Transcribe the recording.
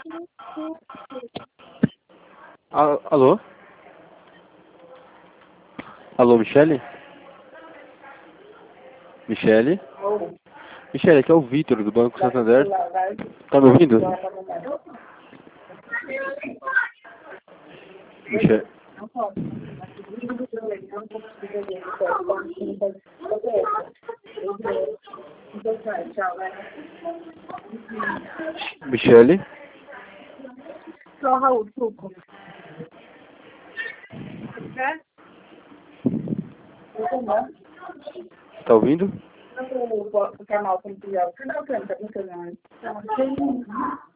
Alô? Alô, Michele? Michele? Michele, aqui é o Vitor, do Banco Santander. Tá me ouvindo? Michele? Michele? Só Raul, truco. Tá ouvindo? O canal tem que ir. Não, não, não.